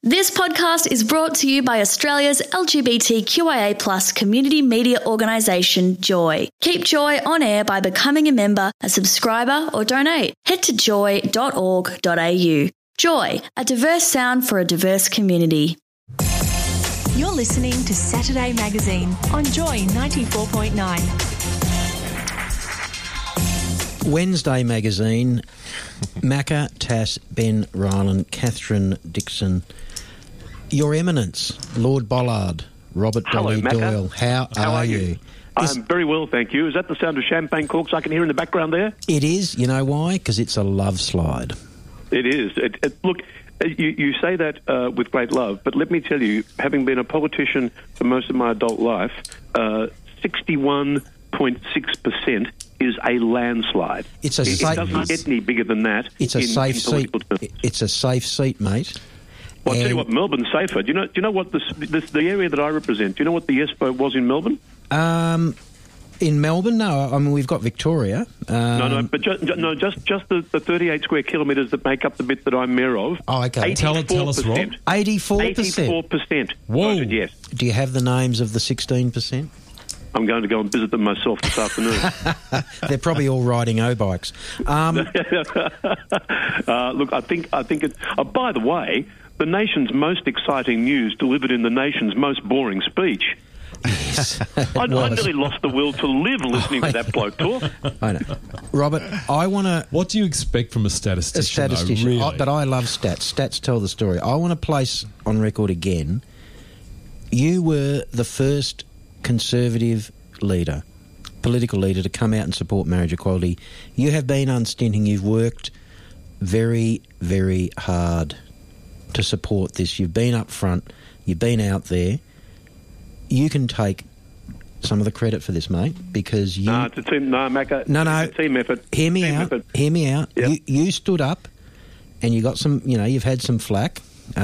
This podcast is brought to you by Australia's LGBTQIA+ community media organisation, Joy. Keep Joy on air by becoming a member, a subscriber or donate. Head to joy.org.au. Joy, a diverse sound for a diverse community. You're listening to Saturday Magazine on Joy 94.9. Wednesday Magazine, Macca, Tass, Ben Ryland, Catherine Dixon, Your Eminence, Lord Bollard, Robert Hello, Dolly Macca. Doyle. How are you? I'm very well, thank you. Is that the sound of champagne corks I can hear in the background there? It is. You know why? Because it's a love slide. It is. Look, you say that with great love, but let me tell you, having been a politician for most of my adult life, 61.6% is a landslide. It's a It safe. doesn't get any bigger than that. It's a safe seat. It's a safe seat, mate. Well, I'll tell you what, Melbourne's safer. Do you know what the area that I represent? Do you know what the yes vote was in Melbourne? In Melbourne, no. I mean, we've got Victoria. But just the 38 square kilometres that make up the bit that I'm mayor of. Oh, okay. Tell us, Rob. 84%. 84% Whoa. voted yes. Do you have the names of the 16%? I'm going to go and visit them myself this afternoon. They're probably all riding O-bikes. Look, I think it's... by the way, the nation's most exciting news delivered in the nation's most boring speech. Yes, I nearly lost the will to live listening to that bloke talk. I know. Robert, I want to... What do you expect from a statistician? Though, really? But I love stats. Stats tell the story. I want to place on record again, you were the first Conservative leader, political leader, to come out and support marriage equality. You have been unstinting. You've worked very, very hard to support this. You've been up front. You've been out there. You can take some of the credit for this, mate, because you... No, it's a team... No, Macca. No. It's a team effort. Hear me team out. Effort. Hear me out. Yep. You stood up and you got some... You know, you've had some flack,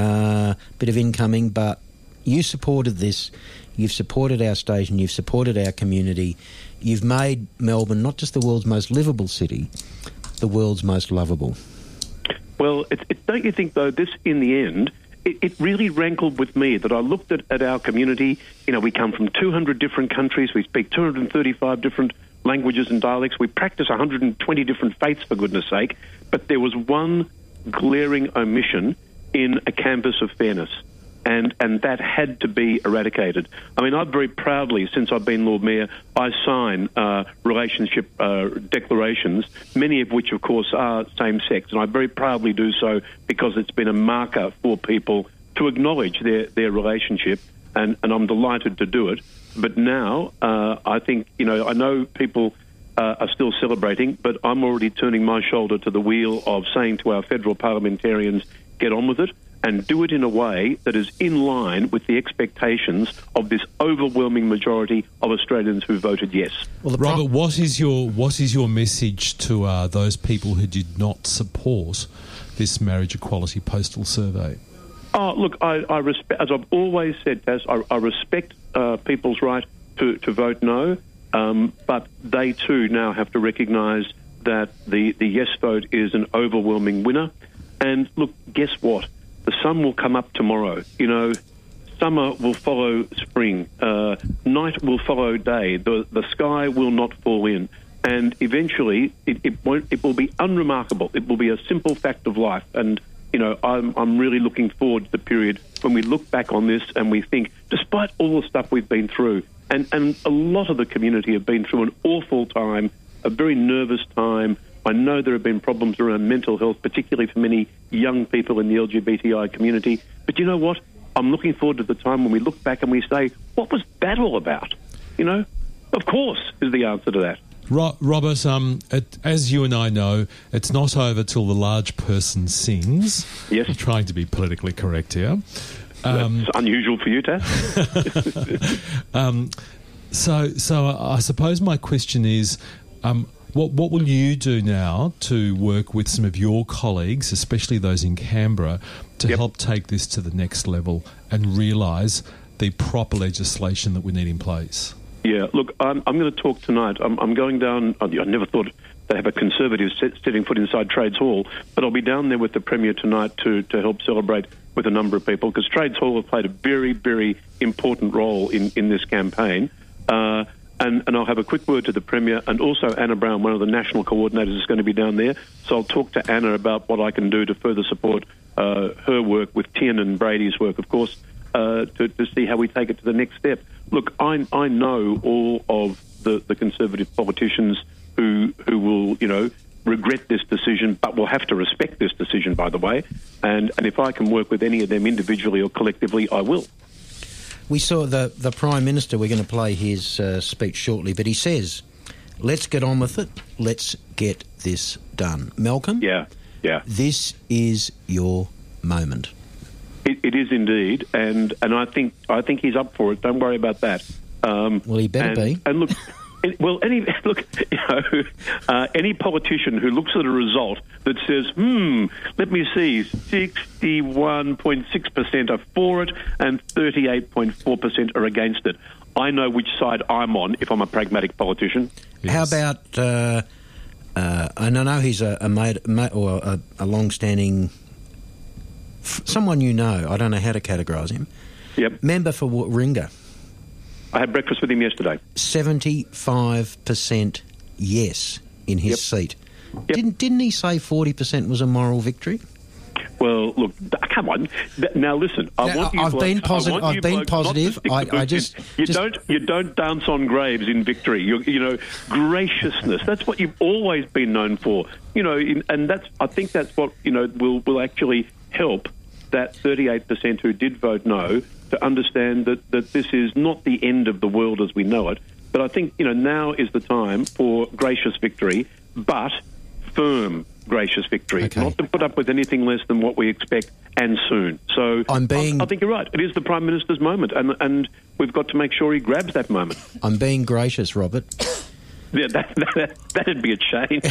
bit of incoming, but you supported this. You've supported our station. You've supported our community. You've made Melbourne not just the world's most livable city, the world's most lovable. Well, don't you think, though, this, in the end, it really rankled with me that I looked at our community. You know, we come from 200 different countries. We speak 235 different languages and dialects. We practice 120 different faiths, for goodness sake. But there was one glaring omission in a canvas of fairness. And that had to be eradicated. I mean, I've very proudly, since I've been Lord Mayor, I sign relationship declarations, many of which, of course, are same-sex. And I very proudly do so because it's been a marker for people to acknowledge their relationship, and I'm delighted to do it. But now, I think, you know, I know people are still celebrating, but I'm already turning my shoulder to the wheel of saying to our federal parliamentarians, get on with it, and do it in a way that is in line with the expectations of this overwhelming majority of Australians who voted yes. Well, Robert, what is your message to those people who did not support this marriage equality postal survey? Oh, look, I respect, as I've always said, Taz, I respect people's right to vote no, but they too now have to recognise that the yes vote is an overwhelming winner. And look, guess what? The sun will come up tomorrow. You know, summer will follow spring. Night will follow day. The sky will not fall in. And eventually, it will be unremarkable. It will be a simple fact of life. And, you know, I'm really looking forward to the period when we look back on this and we think, despite all the stuff we've been through, and a lot of the community have been through an awful time, a very nervous time. I know there have been problems around mental health, particularly for many young people in the LGBTI community. But you know what? I'm looking forward to the time when we look back and we say, what was that all about? You know, of course is the answer to that. Robert, as you and I know, it's not over till the large person sings. Yes. I'm trying to be politically correct here. That's unusual for you, Taz. So I suppose my question is, what will you do now to work with some of your colleagues, especially those in Canberra, to help take this to the next level and realise the proper legislation that we need in place? Yeah, look, I'm going to talk tonight. I'm going down... I never thought they have a Conservative setting foot inside Trades Hall, but I'll be down there with the Premier tonight to help celebrate with a number of people, because Trades Hall have played a very, very important role in this campaign. And I'll have a quick word to the Premier, and also Anna Brown, one of the national coordinators, is going to be down there. So I'll talk to Anna about what I can do to further support her work with Tiernan Brady's work, of course, to see how we take it to the next step. Look, I know all of the Conservative politicians who will, regret this decision, but will have to respect this decision, by the way. And if I can work with any of them individually or collectively, I will. We saw the Prime Minister, we're going to play his speech shortly, but he says, let's get on with it, let's get this done. Malcolm? Yeah. This is your moment. It is indeed, and I think he's up for it. Don't worry about that. Well, he better be. And look, any politician who looks at a result that says, let me see, 61.6% are for it and 38.4% are against it, I know which side I'm on if I'm a pragmatic politician. Yes. How about, and I know he's a long-standing, someone you know, I don't know how to categorise him. Yep. Member for Warringah. I had breakfast with him yesterday. 75% yes in his seat. Yep. Didn't he say 40% was a moral victory? Well, look, come on. Now, listen. I've been positive. You don't dance on graves in victory. Graciousness. That's what you've always been known for. I think that's what will actually help that 38% who did vote no to understand that this is not the end of the world as we know it. But I think, now is the time for gracious victory, but firm gracious victory. Okay. Not to put up with anything less than what we expect, and soon. So I think you're right. It is the Prime Minister's moment, and we've got to make sure he grabs that moment. I'm being gracious, Robert. Yeah, that'd be a change.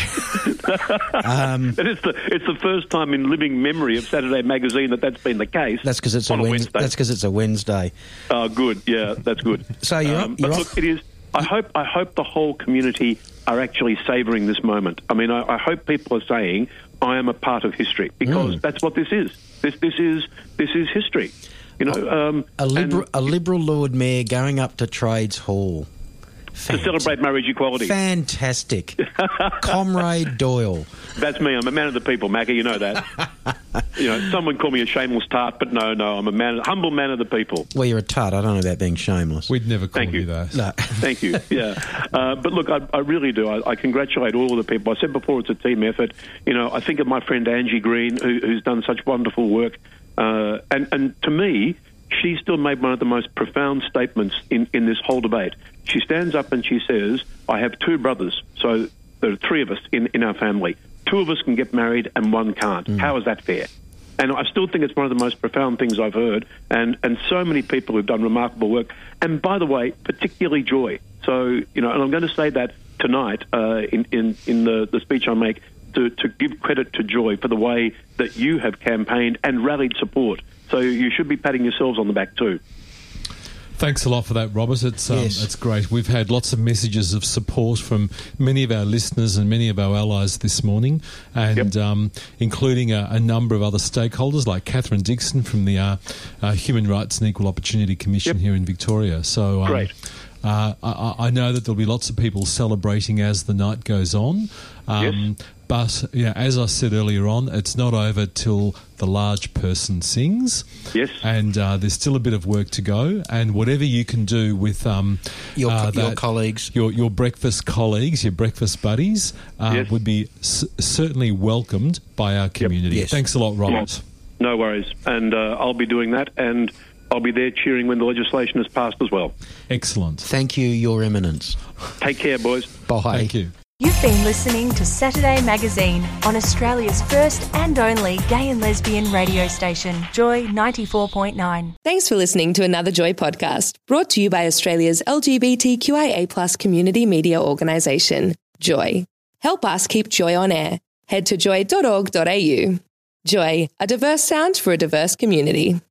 It's the first time in living memory of Saturday Magazine that's been the case. That's because it's a Wednesday. That's because it's a Wednesday. Oh, good. Yeah, that's good. So look, it is. I hope the whole community are actually savouring this moment. I mean, I hope people are saying, "I am a part of history," because that's what this is. This is history. A Liberal Lord Mayor going up to Trades Hall. To celebrate marriage equality. Fantastic. Comrade Doyle. That's me. I'm a man of the people, Macca. You know that. Someone call me a shameless tart, but no, I'm a humble man of the people. Well, you're a tart. I don't know about being shameless. We'd never call you that. No. Thank you. Yeah. But look, I really do. I congratulate all of the people. I said before it's a team effort. I think of my friend Angie Green, who's done such wonderful work. And to me, she still made one of the most profound statements in this whole debate. She stands up and she says, I have two brothers, so there are three of us in our family. Two of us can get married and one can't. How is that fair? And I still think it's one of the most profound things I've heard, and so many people who've done remarkable work. And by the way, particularly Joy. So, and I'm going to say that tonight in the speech I make, to give credit to Joy for the way that you have campaigned and rallied support. So you should be patting yourselves on the back too. Thanks a lot for that, Robert. It's great. We've had lots of messages of support from many of our listeners and many of our allies this morning, and including a number of other stakeholders like Catherine Dixon from the Human Rights and Equal Opportunity Commission here in Victoria. So great. I know that there'll be lots of people celebrating as the night goes on. But as I said earlier on, it's not over till the large person sings. Yes. And there's still a bit of work to go. And whatever you can do with your colleagues, your breakfast colleagues, your breakfast buddies, would be certainly welcomed by our community. Yes. Thanks a lot, Robert. No worries. And I'll be doing that, and I'll be there cheering when the legislation is passed as well. Excellent. Thank you, Your Eminence. Take care, boys. Bye. Thank you. You've been listening to Saturday Magazine on Australia's first and only gay and lesbian radio station, Joy 94.9. Thanks for listening to another Joy podcast, brought to you by Australia's LGBTQIA+ community media organisation, Joy. Help us keep Joy on air. Head to joy.org.au. Joy, a diverse sound for a diverse community.